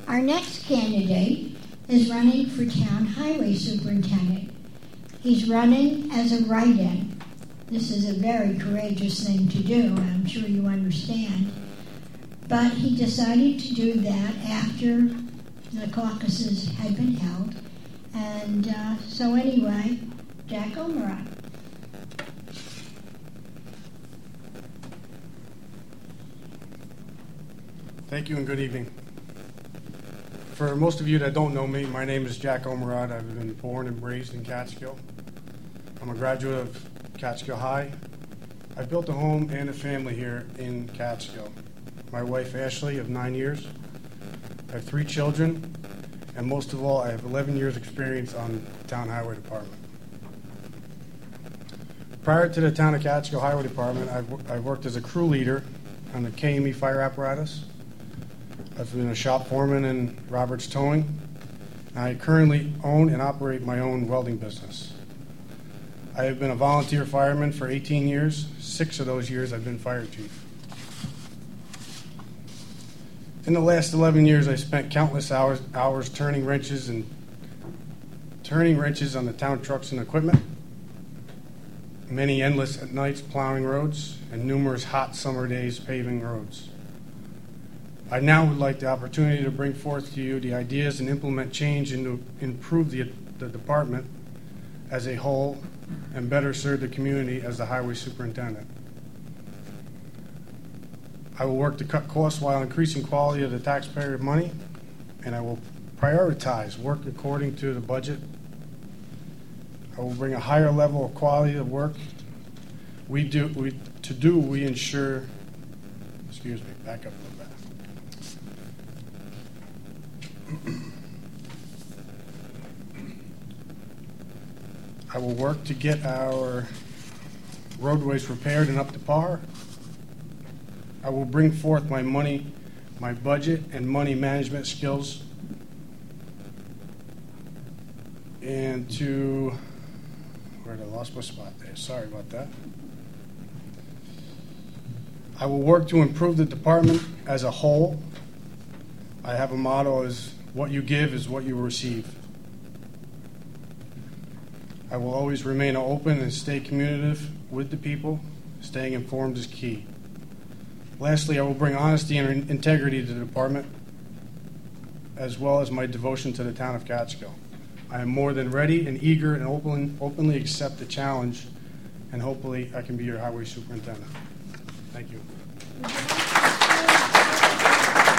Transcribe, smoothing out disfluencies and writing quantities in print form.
Our next candidate is running for town highway superintendent. He's running as a write-in. This is a very courageous thing to do, I'm sure you understand. But he decided to do that after the caucuses had been held. And so anyway, Jack Omrod. Thank you and good evening. For most of you that don't know me, my name is Jack Omrod. I've been born and raised in Catskill. I'm a graduate of Catskill High. I built a home and a family here in Catskill. My wife Ashley of 9 years. I have 3 children, and most of all, I have 11 years experience on the Town Highway Department. Prior to the Town of Catskill Highway Department, I worked as a crew leader on the KME fire apparatus. I've been a shop foreman in Roberts Towing. I currently own and operate my own welding business. I have been a volunteer fireman for 18 years. 6 of those years I've been fire chief. In the last 11 years, I spent countless hours turning wrenches on the town trucks and equipment, many endless nights plowing roads, and numerous hot summer days paving roads. I now would like the opportunity to bring forth to you the ideas and implement change and to improve the department as a whole and better serve the community as the highway superintendent. I will work to cut costs while increasing quality of the taxpayer money, and I will prioritize work according to the budget. I will bring a higher level of quality of work. We ensure, excuse me, back up a little bit. I will work to get our roadways repaired and up to par. I will bring forth my budget and money management skills, and where did I lost my spot there? Sorry about that. I will work to improve the department as a whole. I have a motto is what you give is what you receive. I will always remain open and stay communicative with the people. Staying informed is key. Lastly, I will bring honesty and integrity to the department, as well as my devotion to the town of Catskill. I am more than ready and eager and openly accept the challenge, and hopefully I can be your highway superintendent. Thank you.